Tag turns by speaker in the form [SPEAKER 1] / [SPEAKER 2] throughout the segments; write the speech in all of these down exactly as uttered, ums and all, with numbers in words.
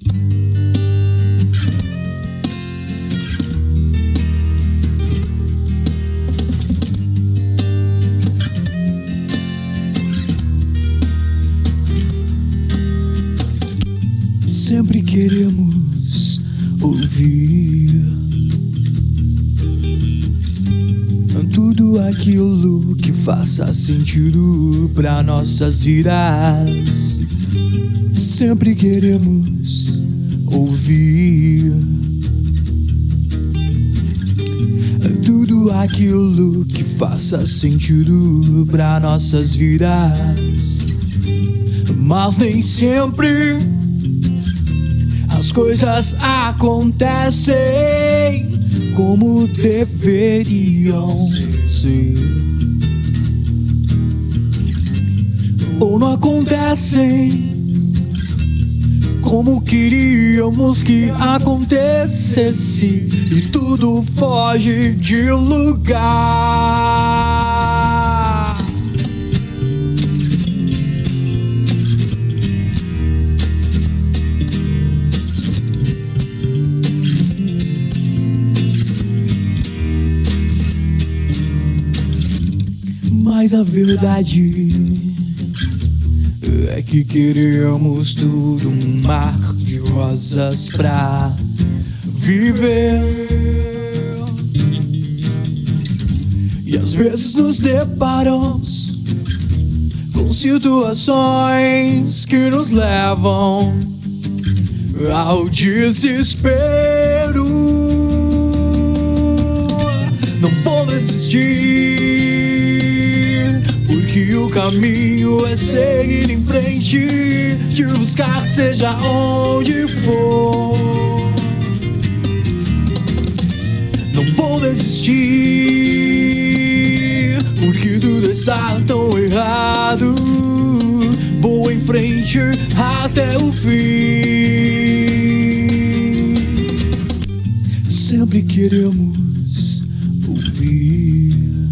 [SPEAKER 1] Sempre queremos ouvir tudo aquilo que faça sentido para nossas vidas. Sempre queremos ouvir tudo aquilo que faça sentido para nossas vidas. Mas nem sempre as coisas acontecem como deveriam ser, ou não acontecem como queríamos que acontecesse, e tudo foge de lugar. Mas a verdade é que queremos tudo um mar de rosas pra viver. E às vezes nos deparamos com situações que nos levam ao desespero. Não vou desistir, porque o caminho é seguir em frente, te buscar seja onde for. Não vou desistir, porque tudo está tão errado. Vou em frente até o fim. Sempre queremos ouvir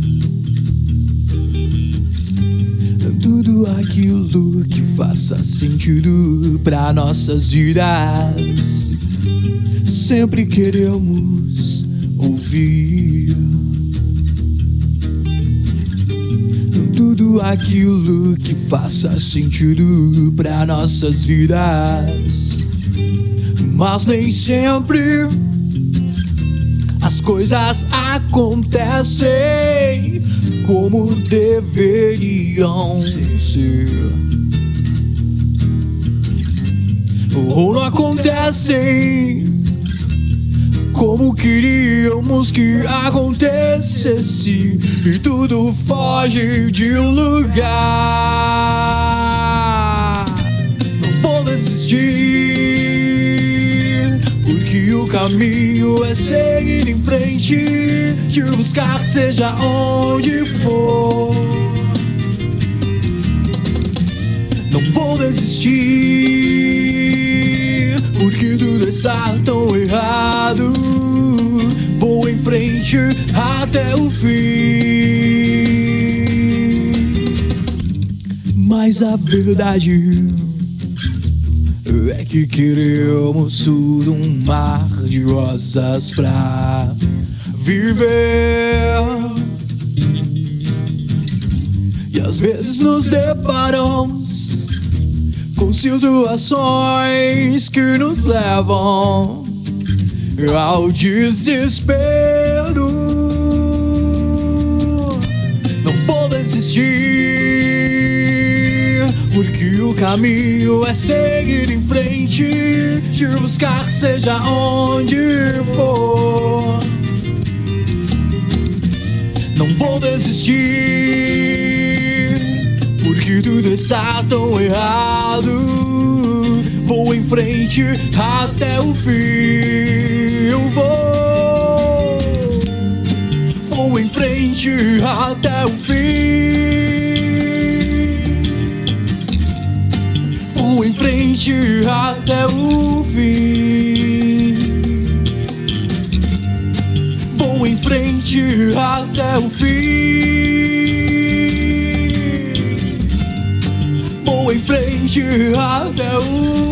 [SPEAKER 1] tudo aquilo que faça sentido para nossas vidas. Sempre queremos ouvir tudo aquilo que faça sentido para nossas vidas. Mas nem sempre as coisas acontecem como deveriam ser, ou não acontecem como queríamos que acontecesse, e tudo foge de lugar. Não vou desistir, porque o caminho é seguir em frente, te buscar seja onde for. Não vou desistir, porque tudo está tão errado. Vou em frente até o fim. Mas a verdade é que queremos tudo um mar de rosas pra viver. E às vezes nos deparamos com situações que nos levam ao desespero. Não vou desistir, porque o caminho é seguir em frente, te buscar seja onde for. Não vou desistir, porque tudo está tão errado. Vou em frente até o fim. Eu vou, vou em frente até o fim. Vou em frente até o fim. Vou em frente até o fim. Vou em frente até o fim.